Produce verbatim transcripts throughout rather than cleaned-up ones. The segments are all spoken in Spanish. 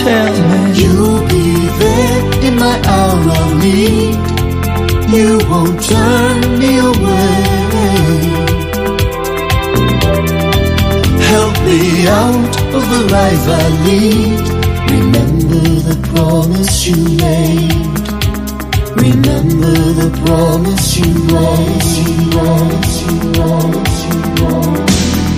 tell me you'll be there in my hour of need. You won't turn me away. Help me out of the life I lead. Remember the promise you made. Remember the promise you made. You promise, you promise, you promise.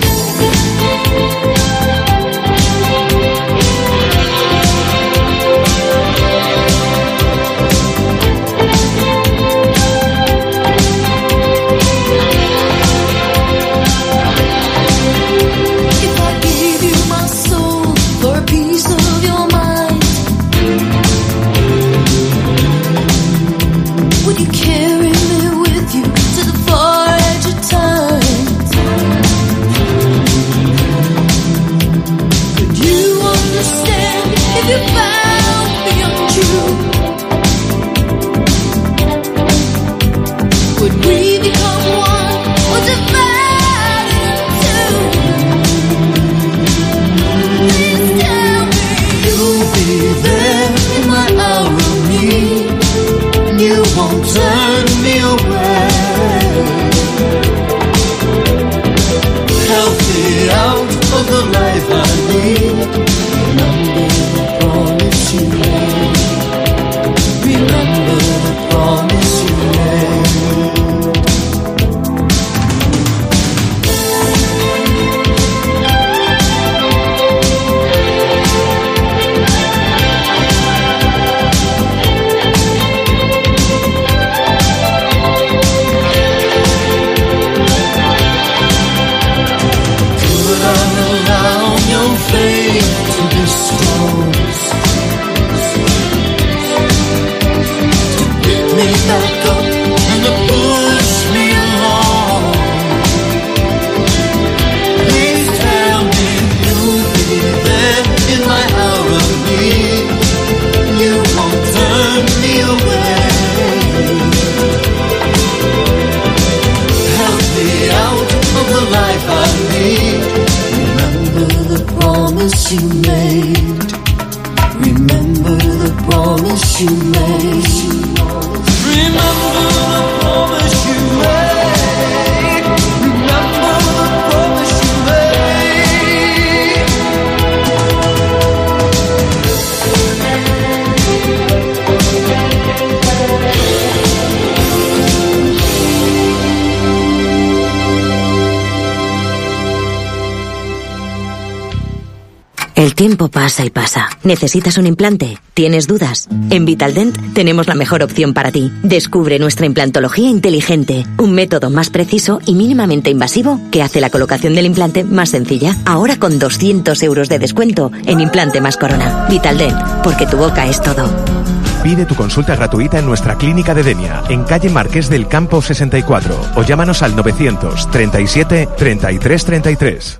El tiempo pasa y pasa. ¿Necesitas un implante? ¿Tienes dudas? En Vitaldent tenemos la mejor opción para ti. Descubre nuestra implantología inteligente, un método más preciso y mínimamente invasivo que hace la colocación del implante más sencilla. Ahora con doscientos euros de descuento en implante más corona. Vitaldent, porque tu boca es todo. Pide tu consulta gratuita en nuestra clínica de Denia, en calle Marqués del Campo sesenta y cuatro, o llámanos al novecientos treinta y siete treinta y tres treinta y tres.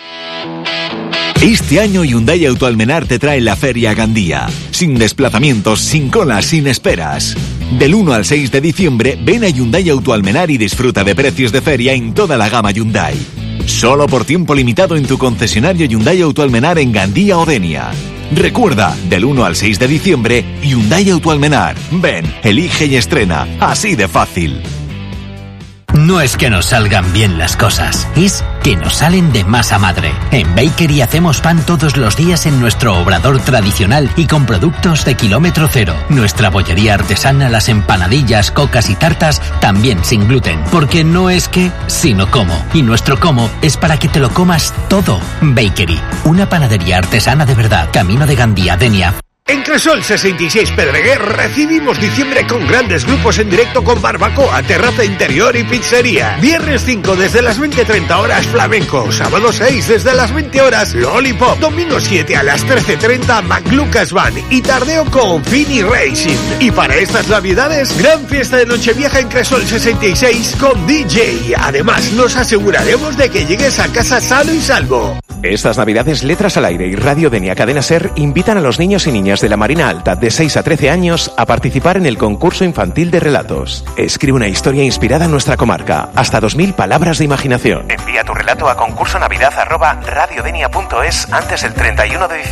Este año Hyundai Autoalmenar te trae la Feria Gandía. Sin desplazamientos, sin colas, sin esperas. Del uno al seis de diciembre, ven a Hyundai Autoalmenar y disfruta de precios de feria en toda la gama Hyundai. Solo por tiempo limitado en tu concesionario Hyundai Autoalmenar en Gandía o Denia. Recuerda, del uno al seis de diciembre, Hyundai Autoalmenar. Ven, elige y estrena. Así de fácil. No es que nos salgan bien las cosas, es que nos salen de masa madre. En Bakery hacemos pan todos los días en nuestro obrador tradicional y con productos de kilómetro cero. Nuestra bollería artesana, las empanadillas, cocas y tartas, también sin gluten. Porque no es que, sino cómo. Y nuestro cómo es para que te lo comas todo. Bakery, una panadería artesana de verdad. Camino de Gandía, Denia. En Cresol sesenta y seis Pedreguer recibimos diciembre con grandes grupos en directo con barbacoa, terraza interior y pizzería. Viernes cinco desde las veinte treinta horas Flamenco. Sábado seis desde las veinte horas Lollipop. Domingo siete a las trece treinta McLucas Band y tardeo con Fini Racing. Y para estas navidades, gran fiesta de Nochevieja en Cresol sesenta y seis con D J. Además, nos aseguraremos de que llegues a casa sano y salvo. Estas navidades, Letras al Aire y Radio Denia Cadena Ser invitan a los niños y niñas de la Marina Alta de seis a trece años a participar en el concurso infantil de relatos. Escribe una historia inspirada en nuestra comarca, hasta dos mil palabras de imaginación. Envía tu relato a concursonavidad arroba radiodenia punto es antes del treinta y uno de diciembre.